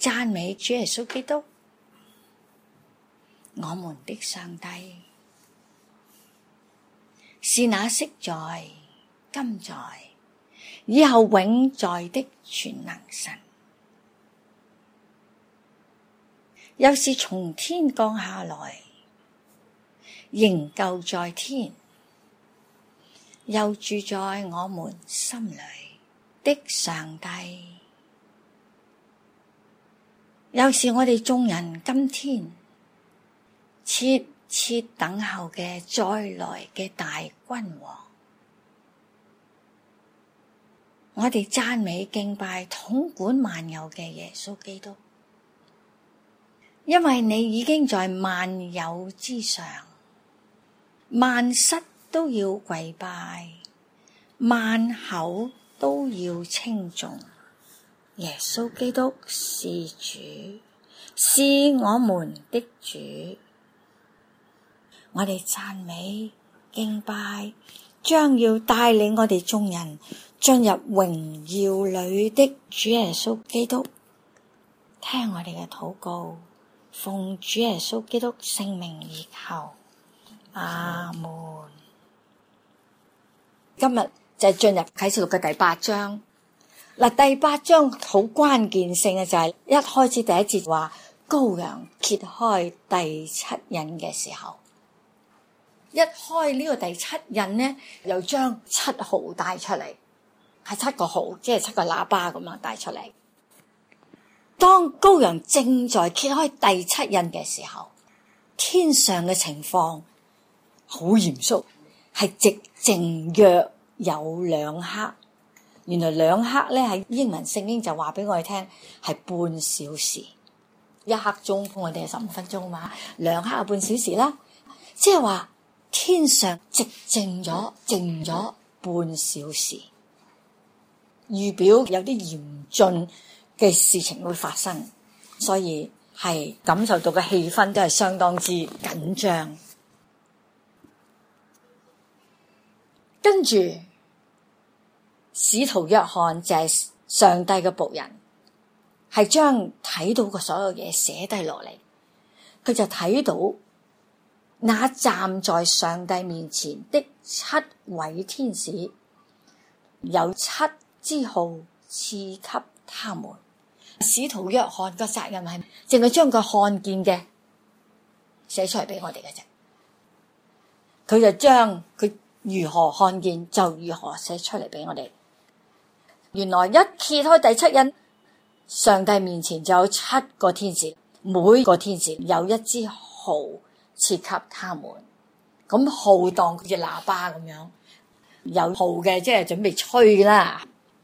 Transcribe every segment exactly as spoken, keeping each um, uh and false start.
讚美主耶穌基督，我們的上帝，是那昔在、今在、以後永在的全能神，又是從天降下來，仍舊在天，又住在我們心裏的上帝，又是我哋眾人今天切切等候嘅再來嘅大君王。我哋讚美敬拜統管萬有嘅耶穌基督，因為你已經在萬有之上，萬膝都要跪拜，萬口都要稱頌耶穌基督是主，是我們的主。我哋讚美敬拜，將要帶領我哋眾人進入榮耀裏的主耶穌基督。聽我哋嘅禱告，奉主耶穌基督聖名而求，阿門。今日就係進入啟示錄嘅第八章。嗱，第八章好關鍵性嘅就係一開始第一節話羔羊揭開第七印嘅時候，一開呢個第七印呢，又將七號帶出嚟，係七個號，即係七個喇叭咁樣帶出嚟。當羔羊正在揭開第七印嘅時候，天上嘅情況好嚴肅，係寂靜約有兩刻。原來兩刻咧，喺英文聖經就話俾我哋聽係半小時，一刻鐘我哋係十五分鐘嘛，兩刻係半小時啦，即係話天上寂靜咗，靜咗半小時，預表有啲嚴峻嘅事情會發生，所以係感受到嘅氣氛都係相當之緊張。跟住使徒約翰就係上帝嘅僕人，係將睇到嘅所有嘢寫低落嚟。佢就睇到那站在上帝面前的七位天使，有七支號賜給他們。使徒約翰嘅責任係淨係將佢看見嘅寫出嚟俾我哋嘅啫。佢就將佢如何看見就如何寫出嚟俾我哋。原來一揭開第七印，上帝面前就有七個天使，每個天使有一支號賜給他們。咁號當好似喇叭咁樣，有號嘅即係準備吹啦。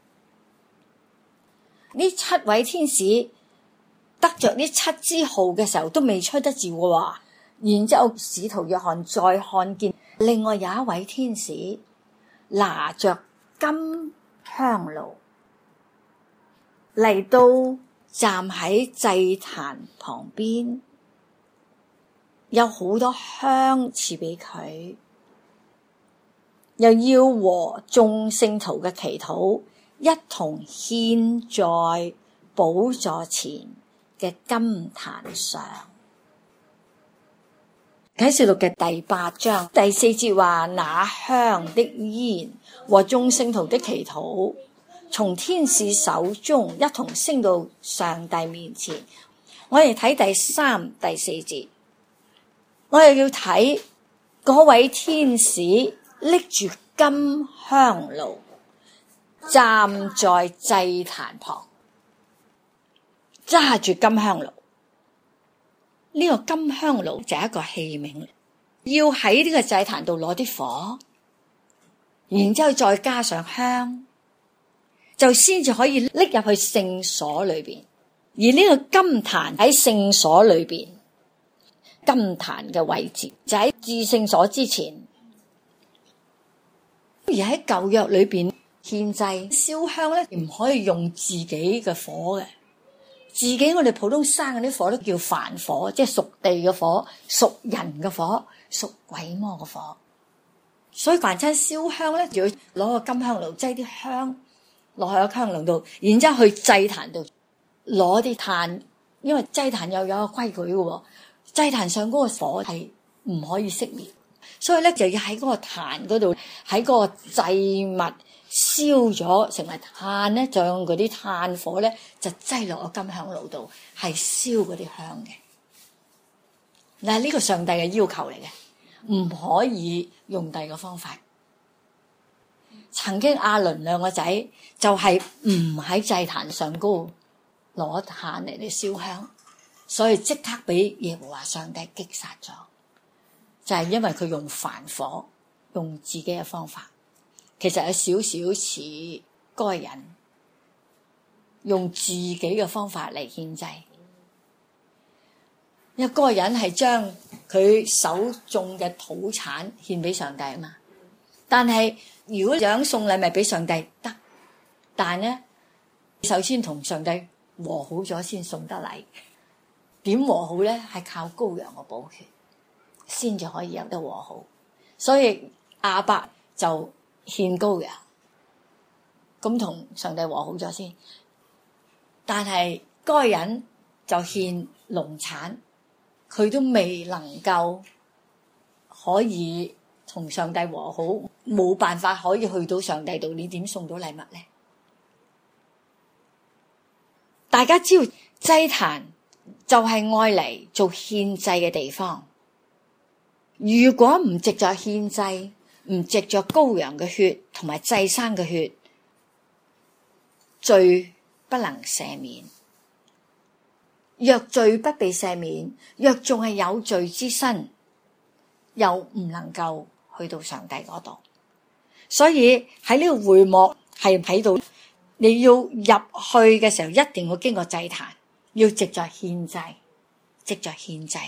呢七位天使得着呢七支號嘅時候都未吹得住喎。然之後使徒約翰再看見另外有一位天使拿着金香爐嚟到站喺祭壇旁邊，有好多香賜俾佢，又要和眾聖徒嘅祈禱一同獻在寶座前嘅金壇上。啟示錄嘅第八章第四節話，那香的煙和眾聖徒的祈禱從天使手中一同升到上帝面前。我哋睇第三、第四節，我又要睇嗰位天使拎住金香爐站在祭壇旁，揸住金香爐。呢、這個金香爐就係一個器皿，要喺呢個祭壇度攞啲火，然之後再加上香，就先至可以拎入去聖所裏邊。而呢個金壇喺聖所裏邊，金壇嘅位置就喺至聖所之前。而喺舊約裏邊獻祭燒香咧，唔可以用自己嘅火嘅。自己我哋普通生嗰啲火都叫凡火，即係屬地嘅火、屬人嘅火、屬鬼魔嘅火。所以凡親燒香咧，就要攞個金香爐擠啲香落去個香爐度，然之後去祭壇度攞啲炭因為祭壇又有個規矩嘅，祭壇上嗰個火係唔可以熄滅，所以咧就要喺嗰個壇嗰度，喺嗰個祭物燒咗成為炭咧，就用嗰啲炭火咧就擠落個金香爐度，係燒嗰啲香嘅。嗱，呢個上帝嘅要求嚟嘅，唔可以用第二個方法。曾經亞倫兩個仔就係唔喺祭壇上高攞炭嚟嚟燒香，所以即刻俾耶和華上帝擊殺咗，就係因為佢用凡火，用自己嘅方法。其實有少少似該人用自己嘅方法嚟獻祭，因為該人係將佢手種嘅土產獻俾上帝啊嘛。但係如果想送禮物俾上帝得，但係咧首先同上帝和好咗先送得禮。點和好咧？係靠羔羊嘅寶血先至可以有得和好。所以亞伯就獻羔羊，咁同上帝和好咗先。但係該人就獻農產，佢都未能夠可以同上帝和好，冇辦法可以去到上帝度，你點送到禮物呢？大家知道祭壇就係愛嚟做獻祭嘅地方，如果唔藉着獻祭，唔藉着羔羊嘅血同埋祭牲嘅血，罪不能赦免。若罪不被赦免，若仲係有罪之身，又唔能夠去到上帝嗰度。所以喺呢個會幕係喺度，你要入去嘅時候一定要經過祭壇，要藉着獻祭，藉着獻祭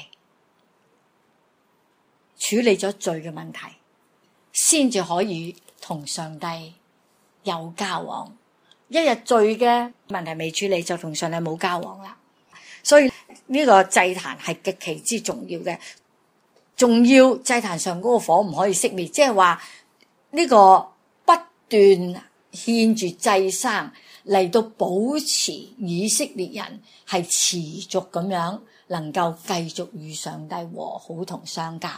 處理咗罪嘅問題，先至可以同上帝有交往。一日罪嘅問題未處理，就同上帝冇交往啦。所以呢個祭壇係極其之重要嘅，仲要祭壇上嗰個火唔可以熄滅，即係話呢個不斷獻住祭牲嚟到保持以色列人係持續咁樣能夠繼續與上帝和好同相交。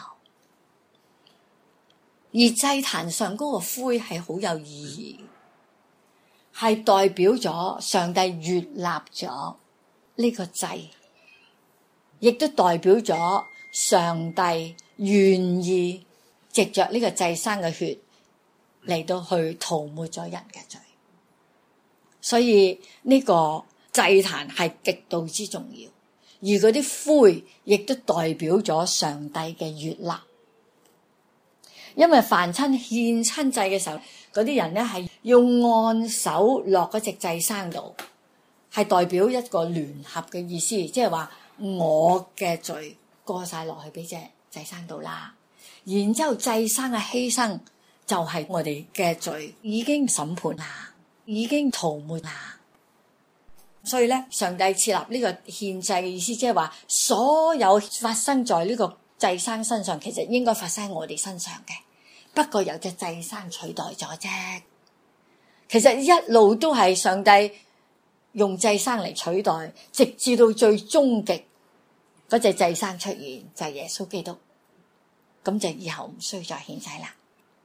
而祭壇上嗰個灰係好有意義，係代表咗上帝悅納咗呢個祭，亦都代表咗上帝願意藉着呢個祭牲嘅血嚟到去塗抹咗人嘅罪。所以呢個祭壇係極度之重要，而嗰啲灰亦都代表咗上帝嘅悅納。因為凡親獻親祭嘅時候，嗰啲人咧係要按手落嗰隻祭牲度，係代表一個聯合嘅意思，即係話我嘅罪過晒落去俾隻祭牲度啦。然之後祭牲嘅犧牲就係我哋嘅罪已經審判啦，已經塗抹啦。所以咧，上帝設立呢個獻祭嘅意思，即係話所有發生在呢個祭牲身上，其實應該發生喺我哋身上嘅，不過有隻祭牲取代咗啫。其實一路都係上帝用祭牲嚟取代，直至到最終極嗰隻祭牲出現，就係耶穌基督，咁就以後唔需要再獻祭啦。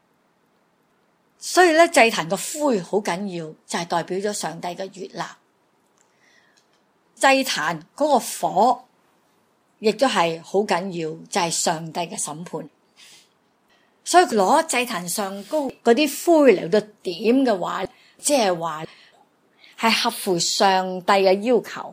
所以咧，祭壇個灰好緊要，就係代表咗上帝嘅悅納。祭壇嗰個火亦都係好緊要，就係上帝嘅審判。所以攞祭壇上高嗰啲灰嚟到點嘅話，即係話係合乎上帝嘅要求，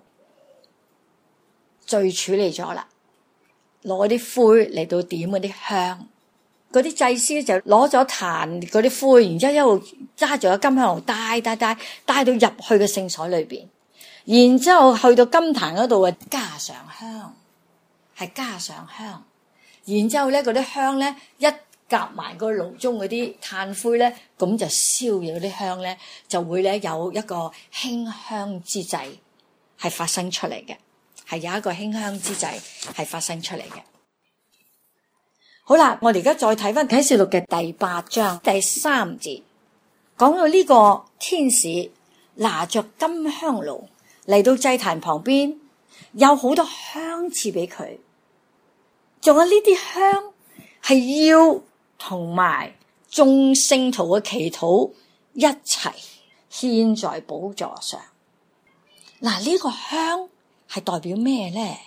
罪處理咗啦。攞啲灰嚟到點嗰啲香，嗰啲祭司就攞咗壇嗰啲灰，然之後一路揸住個金香爐帶帶帶帶到入去嘅聖所裏邊，然之後去到金壇嗰度啊，加上香，係加上香，然之後咧嗰啲香咧一夾埋個爐中嗰啲炭灰咧，咁就燒咗啲香咧，就會咧有一個馨香之祭係發生出嚟嘅，係有一個馨香之祭係發生出嚟嘅。好啦，我哋而家再睇翻啟示錄嘅第八章第三節，講到呢個天使拿着金香爐嚟到祭壇旁邊， 有好多香賜俾佢，仲有呢啲香係要同埋眾聖徒嘅祈禱一齊獻在寶座上。嗱，呢個香係代表咩咧？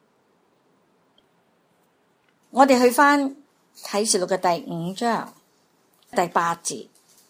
我哋去翻啟示錄嘅第五章第八節，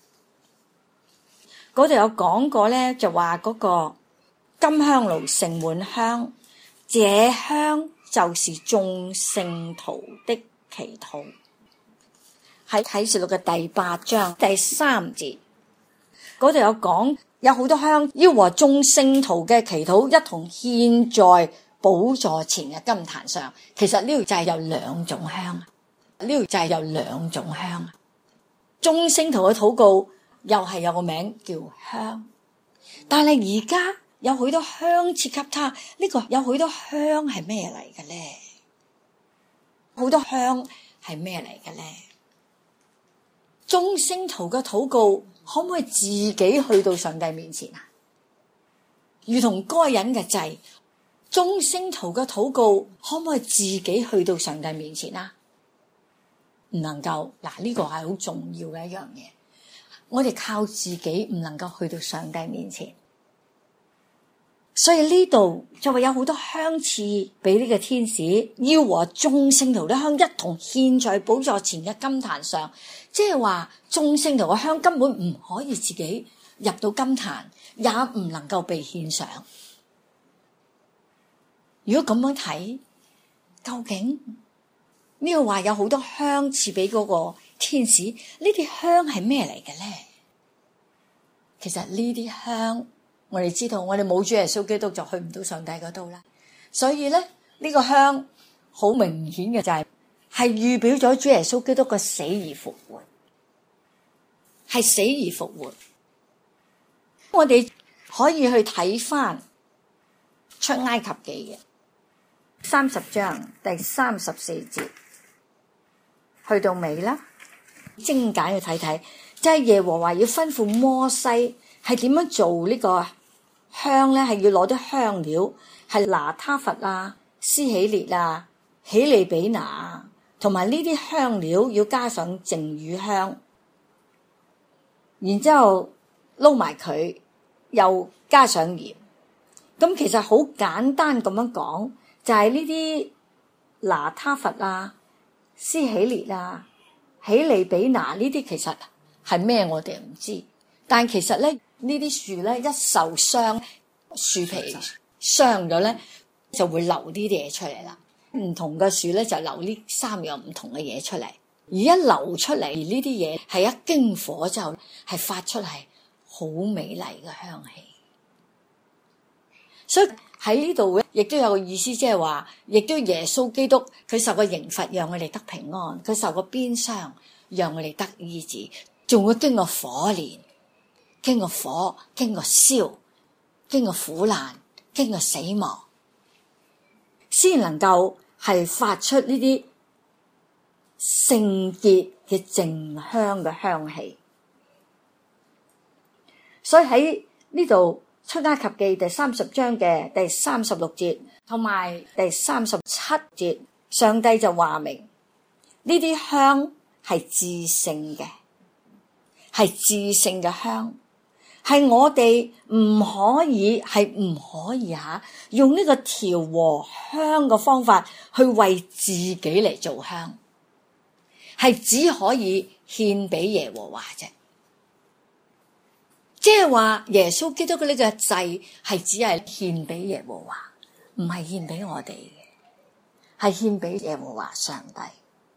嗰度有講過咧，就話嗰個金香爐盛滿香，這香就是眾聖徒的祈禱。喺啟示錄嘅第八章第三節，嗰度有講，有好多香要和眾聖徒嘅祈禱一同獻在寶座前嘅金壇上。其實呢度就係有兩種香，呢度就係有兩種香。眾聖徒嘅禱告又係有個名叫香，但係而家有好多香賜給他，呢、這個有好多香係咩嚟嘅咧？好多香係咩嚟嘅咧？眾聖徒嘅禱告可唔可以自己去到上帝面前啊？如同該隱嘅祭，眾聖徒嘅禱告可唔可以自己去到上帝面前啊？唔能夠。嗱，呢個係好重要嘅一樣嘢。我哋靠自己唔能夠去到上帝面前，所以呢度就話有好多香賜俾呢個天使，要和眾聖徒的香一同獻在寶座前嘅金壇上。即係話眾聖徒嘅香根本唔可以自己入到金壇，也唔能夠被獻上。如果咁樣睇，究竟呢個話有好多香賜俾嗰個天使，呢啲香係咩嚟嘅咧？其實呢啲香，我哋知道，我哋冇主耶穌基督就去唔到上帝嗰度啦。所以咧，呢個香好明顯嘅就係係預表咗主耶穌基督嘅死而復活，係死而復活。我哋可以去睇翻出埃及記嘅三十章第三十四節去到尾啦，精簡去睇睇，即係耶和華要吩咐摩西係點樣做呢個香咧，係要攞啲香料，係拿他弗啊、施喜列啊、喜利比拿啊，同埋呢啲香料要加上淨乳香，然之後撈埋佢，又加上鹽。咁其實好簡單咁樣講，就係呢啲拿他弗啊、施喜列啊、喜利比拿呢啲其實係咩我哋唔知，但其實咧呢啲樹咧一受傷，樹皮傷咗咧就會流呢啲嘢出嚟啦。唔同嘅樹咧就流呢三樣唔同嘅嘢出嚟，而一流出嚟呢啲嘢係一經火之後係發出嚟好美麗嘅香氣。所以喺呢度咧，亦都有個意思，即係話，亦都耶穌基督佢受個刑罰，讓我哋得平安；佢受個鞭傷，讓我哋得醫治，仲會經過火煉，經過火，經過燒，經過苦難，經過死亡，先能夠係發出呢啲聖潔嘅淨香嘅香氣。所以喺呢度出埃及記第三十章嘅第三十六節同埋第三十七節，上帝就話明呢啲香係至聖嘅，係至聖嘅香，係我哋唔可以係唔可以吓用呢個調和香嘅方法去為自己嚟做香，係只可以獻俾耶和華啫。即係話耶穌基督嘅呢個祭係只係獻俾耶和華，唔係獻俾我哋嘅，係獻俾耶和華上帝。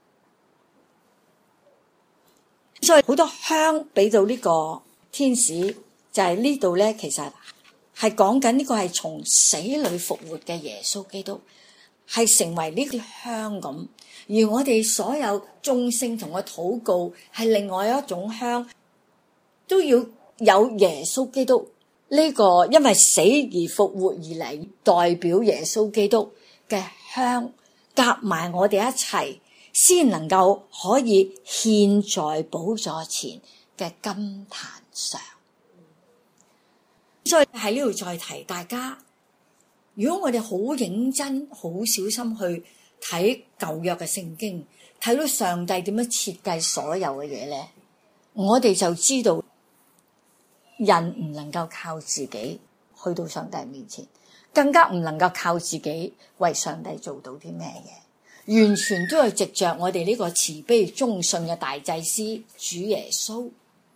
所以好多香俾到呢個天使，就係呢度咧，其實係講緊呢個係從死裏復活嘅耶穌基督，係成為呢啲香咁。而我哋所有眾聖同嘅禱告係另外一種香，都要有耶穌基督呢個因為死而復活而嚟，代表耶穌基督嘅香夾埋我哋一齊，先能夠可以獻在寶座前嘅金壇上。所以喺呢度再提大家， 如果我哋好認真、好小心去睇舊約嘅聖經，睇到上帝點樣設計所有嘅嘢咧，我哋就知道人唔能夠靠自己去到上帝面前，更加唔能夠靠自己為上帝做到啲咩嘢，完全都係藉着我哋呢個慈悲忠信嘅大祭司主耶穌，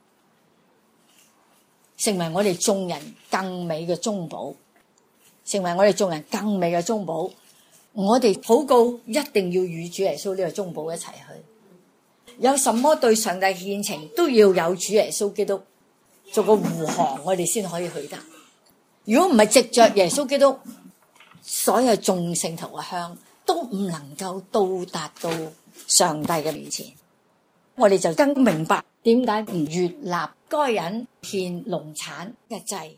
成為我哋眾人更美嘅中保，成為我哋眾人更美嘅中保。我哋禱告一定要與主耶穌呢個中保一齊去，有什麼對上帝獻情都要有主耶穌基督做個護航，我哋先可以去得。如果唔係藉着耶穌基督，所有眾聖徒嘅香都唔能夠到達到上帝嘅面前。我哋就更明白點解唔悅納該人獻農產嘅祭。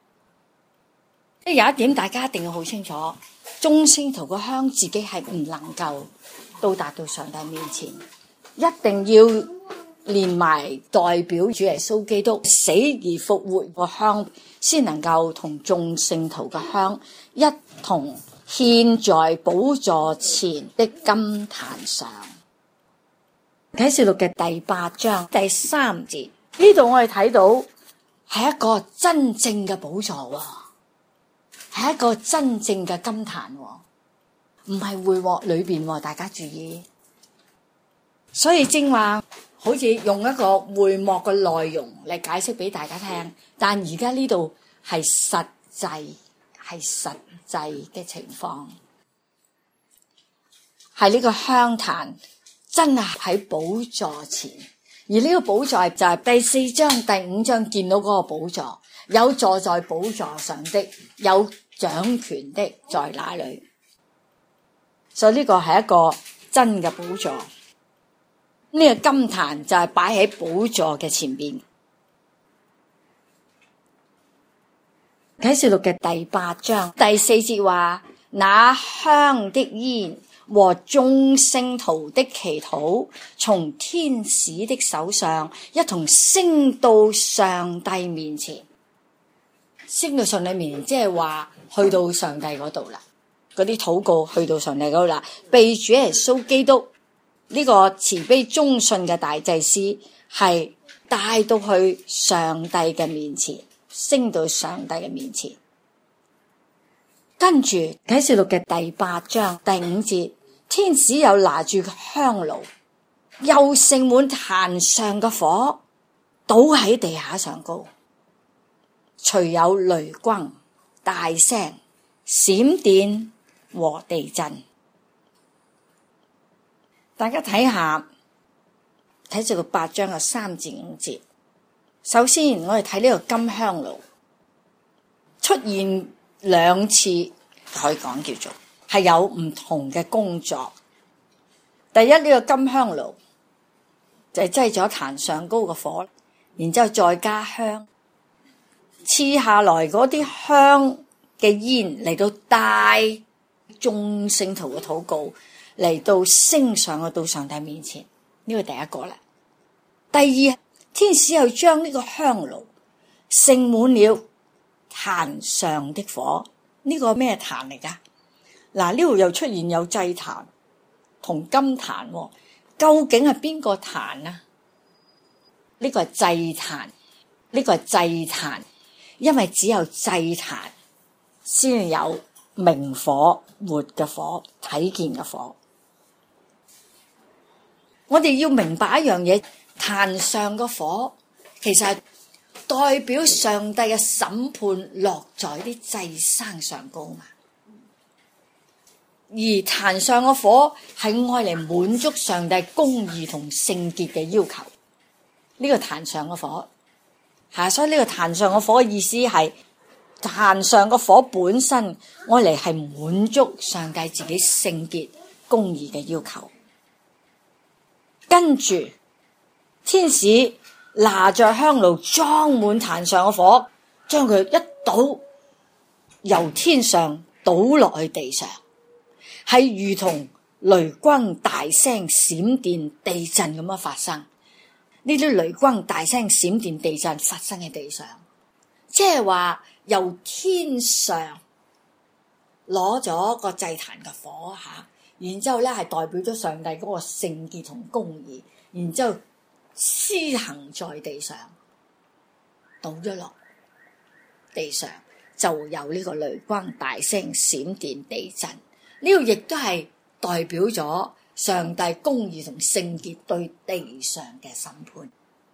有一點大家一定要好清楚，眾聖徒嘅香自己係唔能夠到達到上帝面前，一定要連埋代表主耶穌基督死而復活個香，先能夠同眾聖徒嘅香一同獻在寶座前的金壇上。啟示錄嘅第八章第三節，呢度我哋睇到係一個真正嘅寶座，係一個真正嘅金壇，唔係會幕裏邊，大家注意。所以正話好似用一個會幕嘅內容嚟解釋俾大家聽，但而家呢度係實際係實際嘅情況，係呢個香壇真係喺寶座前，而呢個寶座就係第四章第五章見到嗰個寶座，有坐在寶座上的，有掌權的在那裡。所以呢個係一個真嘅寶座。呢個金壇就係擺喺寶座嘅前邊。啟示錄嘅第八章第四節話，那香的煙和眾聖徒的祈禱從天使的手上一同升到上帝面前。升到上帝面前即係話去到上帝嗰度啦，嗰啲禱告去到上帝嗰度啦，被主耶穌基督呢個慈悲忠信嘅大祭司係帶到去上帝嘅面前，升到上帝嘅面前。跟住啟示錄嘅第八章第五節，天使又拿住香爐，又盛滿壇上嘅火，倒喺地下上高，隨有雷轟、大聲、閃電和地震。大家睇下睇住個八章嘅三至五節。首先我哋睇呢個金香爐出現兩次，可以講叫做係有唔同嘅工作。第一，呢個金香爐就係擠咗壇上高嘅火，然之後再加香，次下來嗰啲香嘅煙嚟到帶眾聖徒嘅禱告嚟到升上去到上帝面前，呢個第一個啦。第二，天使又將呢個香爐盛滿了壇上的火，呢個咩壇嚟噶？嗱，呢度又出現有祭壇同金壇，究竟係邊個壇啊？呢個係祭壇，呢個係祭壇，因為只有祭壇先有明火、活嘅火、睇見嘅火。我哋要明白一樣嘢，壇上嘅火其實係代表上帝嘅審判落在啲祭牲上高嘛，而壇上嘅火係愛嚟滿足上帝公義同聖潔嘅要求。呢個壇上嘅火吓，所以呢個壇上嘅火嘅意思係壇上嘅火本身愛嚟係滿足上帝自己聖潔公義嘅要求。跟住天使拿着香爐裝滿壇上嘅火，將佢一倒，由天上倒落去地上，係如同雷轟、大聲、閃電、地震咁樣發生。呢啲雷轟、大聲、閃電、地震發生喺地上，即係話由天上攞咗個祭壇嘅火嚇，然之後咧係代表咗上帝嗰個聖潔同公義，然之後施行在地上，倒咗落地上，就有呢個雷光、大聲、閃電、地震。呢個亦都係代表咗上帝公義同聖潔對地上嘅審判。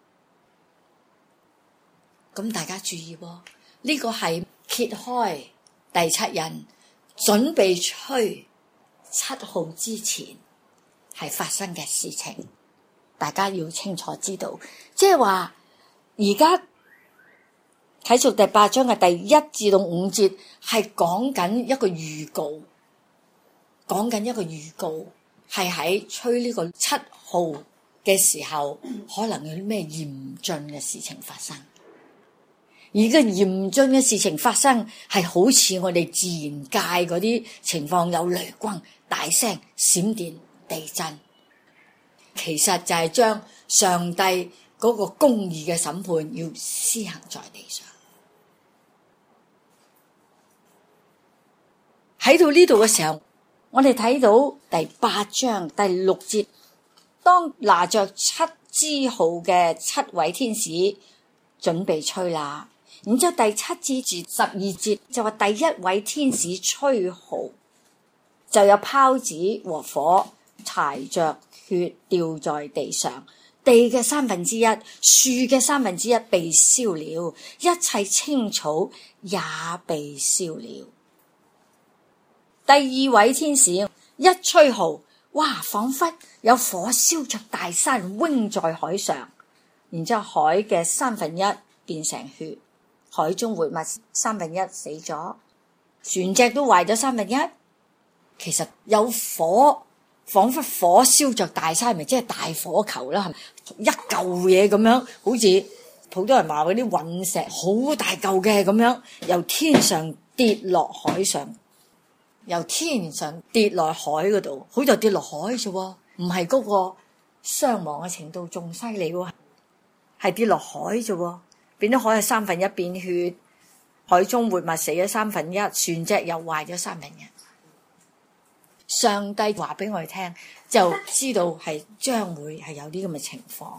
咁大家注意喎，呢、這個係揭開第七印，準備吹七號之前係發生嘅事情。大家要清楚知道，即係話而家啟示錄第八章嘅第一至到五節係講緊一個預告，講緊一個預告係喺吹呢個七號嘅時候，可能有啲咩嚴峻嘅事情發生。而個嚴峻嘅事情發生係好似我哋自然界嗰啲情況，有雷光、大聲、閃電、地震，其實就係將上帝嗰個公義嘅審判要施行在地上。喺到呢度嘅時候，我哋睇到第八章第六節，當拿着七支號嘅七位天使準備吹啦。然之後第七至十二節就話第一位天使吹號，就有泡子和火柴着血掉在地上，地嘅三分之一、樹嘅三分之一被燒了，一切青草也被燒了。第二位天使一吹號，哇，仿佛有火燒着大山，扔在海上，然之後海嘅三分一變成血，海中活物三分一死咗，船隻都壞咗三分一。其實有火，仿佛火燒着大山，咪即係大火球啦，係咪一嚿嘢咁樣，好似好多人話嗰啲隕石好大嚿嘅咁樣，由天上跌落海上，由天上跌落海嗰度，好就跌落海啫，唔係嗰個傷亡嘅程度仲犀利喎，係跌落海啫。變咗海係三分一變血，海中活物死咗三分一，船隻又壞咗三分一。上帝話俾我哋聽，就知道係將會係有啲咁嘅情況。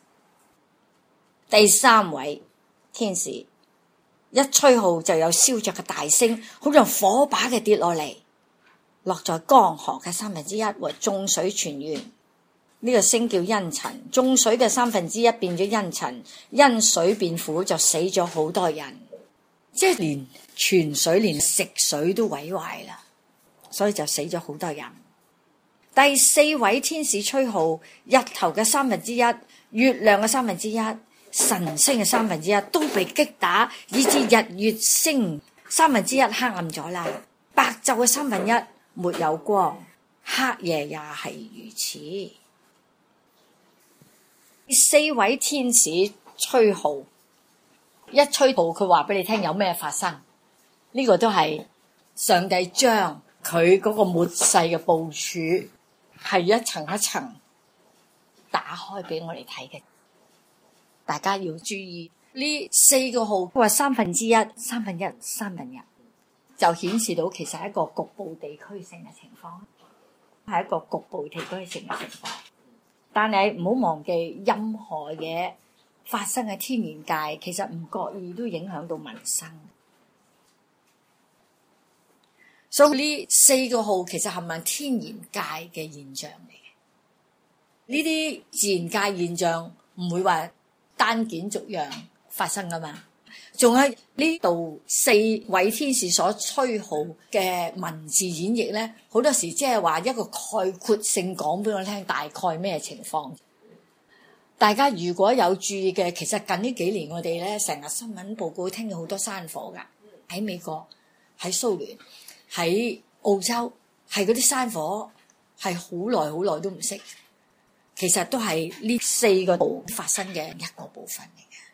第三位天使一吹號，就有燒着嘅大聲，好像火把嘅跌落嚟，落在江河嘅三分之一和眾水泉源。呢個聲叫茵蔯，眾水嘅三分之一變咗茵蔯，因水變苦，就死咗好多人，即係連泉水連食水都毀壞啦，所以就死咗好多人。第四位天使吹號，日頭嘅三分之一、月亮嘅三分之一、晨星嘅三分之一都被擊打，以致日月星三分之一黑暗咗啦，白晝嘅三分一沒有光，黑夜也係如此。第四位天使吹號，一吹號佢話俾你聽有咩發生，呢、這個都係上帝將佢嗰個末世嘅部署係一層一層打開俾我哋睇嘅。大家要注意呢四個號，佢話三分之一、三分一、三分一，就顯示到其實係一個局部地區性嘅情況，係一個局部地區性嘅情況。但係唔好忘記，任何嘢發生喺天然界，其實唔覺意都影響到民生。所以呢四個號其實係咪天然界嘅現象嚟嘅？呢啲自然界現象唔會話單件逐樣發生噶嘛。仲喺呢度四位天使所吹號嘅文字演繹咧，好多時即係話一個概括性講俾我聽，大概咩情況。大家如果有注意嘅，其實近呢幾年我哋咧成日新聞報告聽到好多山火噶，喺美國、喺蘇聯、喺澳洲，係嗰啲山火係好耐好耐都唔熄，其實都係呢四個號發生嘅一個部分嚟嘅。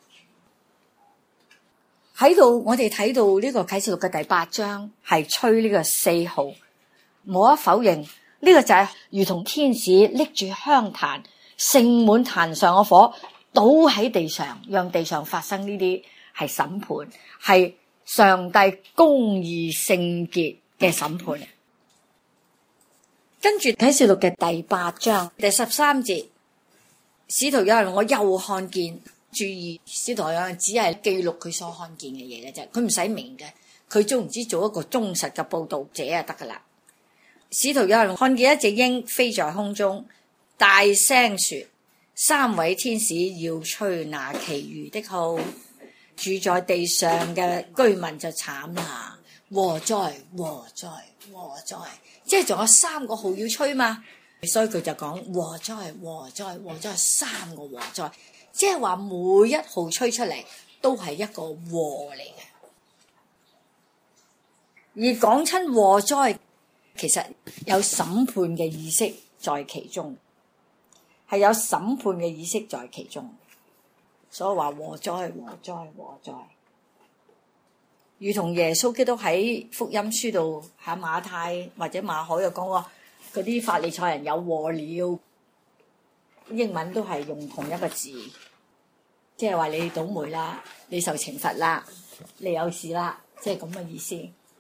喺度我哋睇到呢個啟示錄嘅第八章係吹呢個四號，無可否認呢、這個就係如同天使拎住香壇，盛滿壇上嘅火倒喺地上，讓地上發生呢啲係審判，係上帝公義聖潔嘅審判。跟住啟示錄嘅第八章第十三節，使徒約翰，我又看見，注意使徒約翰只係記錄佢所看見嘅嘢嘅啫，佢唔使明嘅，佢總唔知做一個忠實嘅報道者就得噶啦。使徒約翰看見一隻鷹飛在空中，大聲說，三位天使要吹那其餘的號，住在地上嘅居民就慘啦，禍哉禍哉禍哉，即係仲有三個號要吹嘛，所以佢就講禍哉禍哉禍哉，三個禍哉，即係話每一號吹出嚟都係一個禍嚟嘅。而講親禍哉，其實有審判嘅意識在其中，係有審判嘅意識在其中，所以話禍哉禍哉禍哉，如同耶穌基督喺福音書度喺馬太或者馬可又講話嗰啲法利賽人有禍了，英文都係用同一個字，即係話你倒霉啦，你受懲罰啦，你有事啦，即係咁嘅意思。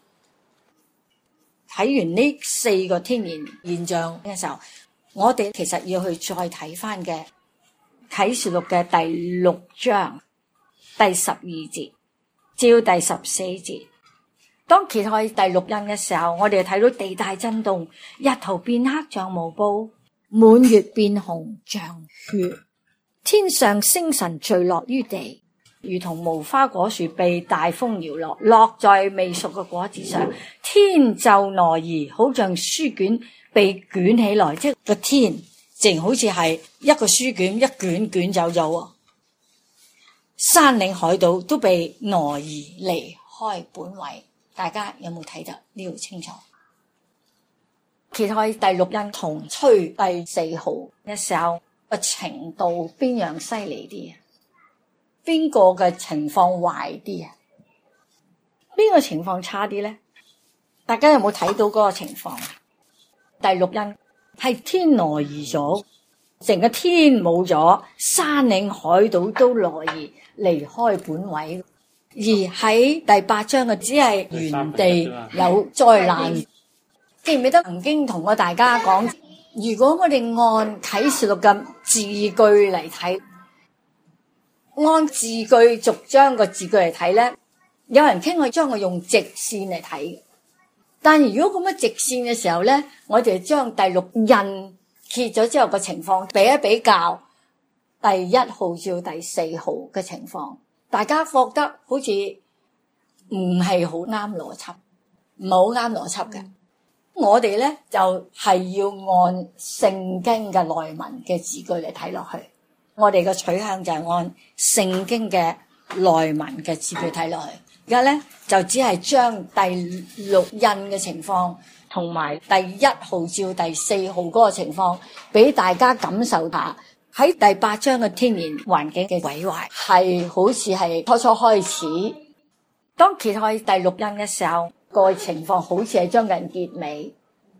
睇完呢四個天然現象嘅時候，我哋其實要去再睇翻嘅啟示錄嘅第六章第十二節至第十四節。當揭開第六印嘅時候，我哋睇到地大震動，日頭變黑像毛布，滿月變紅像血，天上星辰墜落於地，如同無花果樹被大風搖落，落在未熟嘅果子上，天就挪移，好像書卷被捲起來，即係個天淨好似係一個書卷一卷卷走咗，山嶺海島都被挪移離開本位。大家有冇睇得呢度清楚？揭開第六印同吹第四號嘅時候，個程度邊樣犀利啲啊？邊個嘅情況壞啲啊？邊個情況差啲咧？大家有冇睇到嗰個情況？第六印係天挪移咗，成個天冇咗，山嶺海島都挪移離開本位。而喺第八章嘅只係原地有災難。記唔記得曾經同過大家講，如果我哋按啟示錄嘅字句嚟睇，按字句逐章個字句嚟睇咧，有人傾去將佢用直線嚟睇。但如果咁樣直線嘅時候咧，我哋將第六印揭咗之後嘅情況比一比較，第一號至到第四號嘅情況，大家覺得好似唔係好啱邏輯，唔係好啱邏輯嘅。我哋咧就係要按聖經嘅內文嘅字句嚟睇落去。我哋嘅取向就係按聖經嘅內文嘅字句睇落去。而家咧就只係將第六印嘅情況同埋第一號至第四號嗰個情況俾大家感受下。喺第八章嘅天然環境嘅毀壞係好似係初初開始，當揭開第六印嘅時候，個情況好似係將近結尾。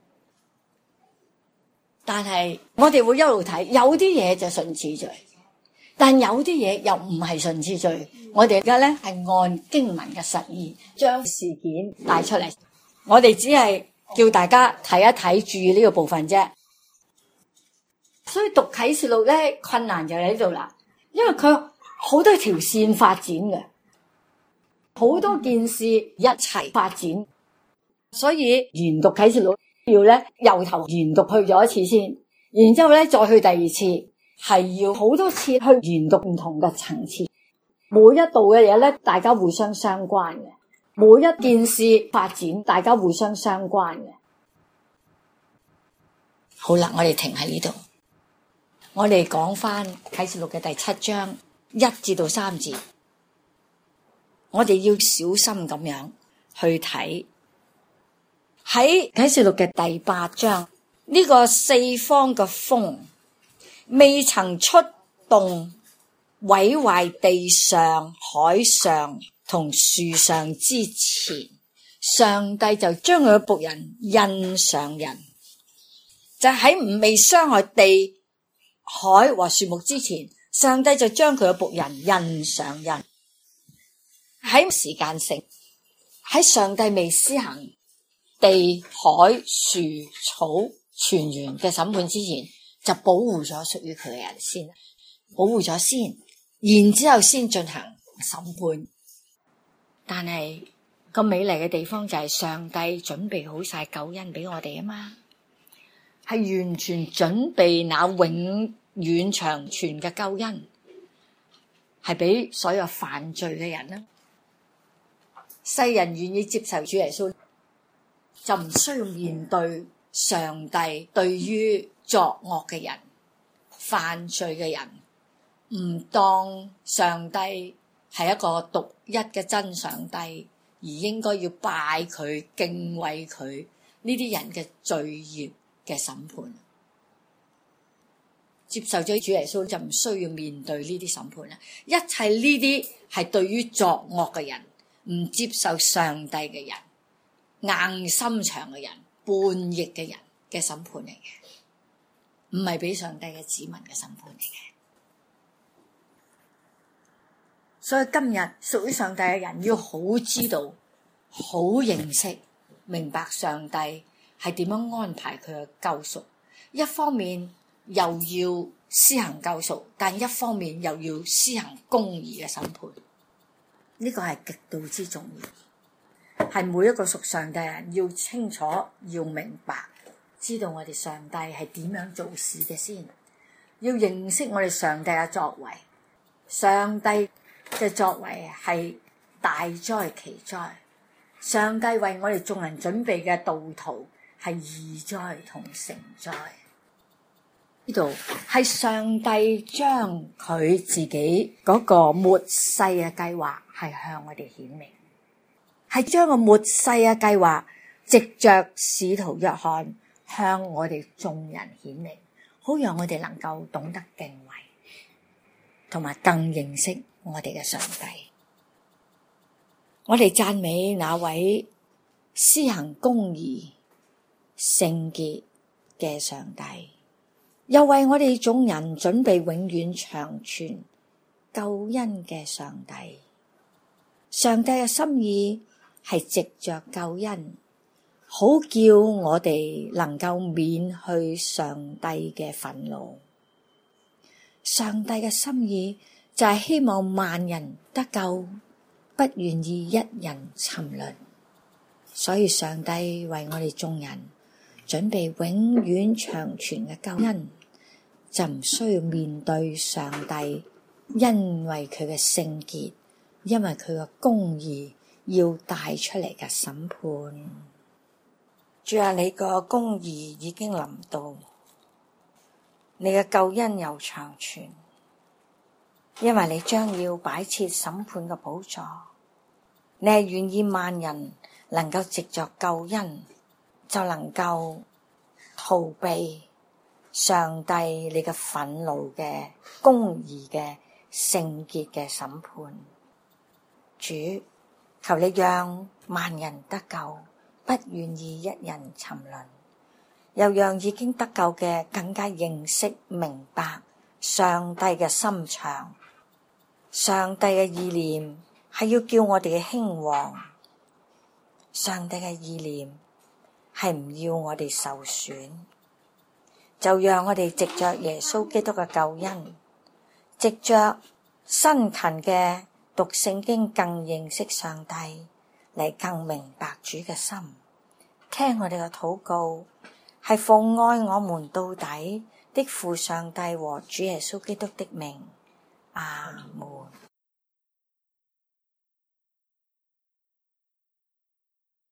但係我哋會一路睇，有啲嘢就順次序，但有啲嘢又唔係順次序。我哋而家咧係按經文嘅實意將事件帶出嚟，我哋只係叫大家睇一睇，注意呢個部分啫。所以讀啟示錄咧困難就喺度啦，因為佢好多條線發展嘅，好多件事一齊發展，所以研讀啟示錄要咧由頭研讀去咗一次先，然之後咧再去第二次，係要好多次去研讀唔同嘅層次。每一度嘅嘢咧，大家互相相關嘅，每一件事發展，大家互相相關嘅。好啦，我哋停喺呢度。我哋講翻啟示錄嘅第七章一至到三節，我哋要小心咁樣去睇。喺啟示錄嘅第八章，呢個四方嘅風未曾出動毀壞地上、海上同樹上之前，上帝就將佢嘅僕人印上人，就喺未傷害地海和樹木之前，上帝就將佢嘅僕人印上人。喺時間性，喺上帝未施行地、海、樹、草全員嘅審判之前，就保護咗屬於佢嘅人先，保護咗先，然之後先進行審判。但係個美麗嘅地方就係上帝準備好晒救恩俾我哋啊嘛，係完全準備那永遠長存嘅救恩，係俾所有犯罪嘅人啦。世人願意接受主耶穌，就唔需要面對上帝對於作惡嘅人、犯罪嘅人，唔當上帝係一個獨一嘅真上帝，而應該要拜佢、敬畏佢呢啲人嘅罪孽嘅審判。接受咗主耶穌就唔需要面對呢啲審判啦。一切呢啲係對於作惡嘅人、唔接受上帝嘅人、硬心腸嘅人、叛逆嘅人嘅審判嚟嘅，唔係俾上帝嘅子民嘅審判嚟嘅。所以今日屬於上帝嘅人要好知道、好認識、明白上帝係點樣安排佢嘅救贖。一方面又要施行救贖，但一方面又要施行公義嘅審判。呢個係極度之重要，係每一個屬上帝嘅人要清楚、要明白，知道我哋上帝係點樣做事嘅先，要認識我哋上帝嘅作為。上帝嘅作為係大災奇災，上帝為我哋眾人準備嘅道途係義災同成災。呢度係上帝將佢自己嗰個末世嘅計劃係向我哋顯明，係將個末世嘅計劃藉着使徒約翰向我哋眾人顯明，好讓我哋能夠懂得敬畏，同埋更認識我哋嘅上帝。我哋讚美那位施行公義、聖潔嘅上帝，又為我哋眾人準備永遠長存救恩嘅上帝。上帝嘅心意係藉着救恩，好叫我哋能夠免去上帝嘅憤怒。上帝嘅心意就係希望萬人得救，不願意一人沉淪。所以上帝為我哋眾人準備永遠長存嘅救恩，就唔需要面對上帝因為佢嘅聖潔，因為佢嘅公義要帶出嚟嘅審判。主啊，你個公義已經臨到，你嘅救恩又長存，因為你將要擺設審判嘅寶座，你係願意萬人能夠藉着救恩就能夠逃避上帝你嘅憤怒嘅公義嘅聖潔嘅審判。主，求你讓萬人得救，不願意一人沉淪，又讓已經得救嘅更加認識明白上帝嘅心腸。上帝嘅意念係要叫我哋興旺，上帝嘅意念係唔要我哋受損。就讓我哋藉着耶穌基督嘅救恩，藉着辛勤嘅讀聖經，更認識上帝，嚟更明白主嘅心。聽我哋嘅禱告，係奉愛我們到底的父上帝和主耶穌基督的名，阿門。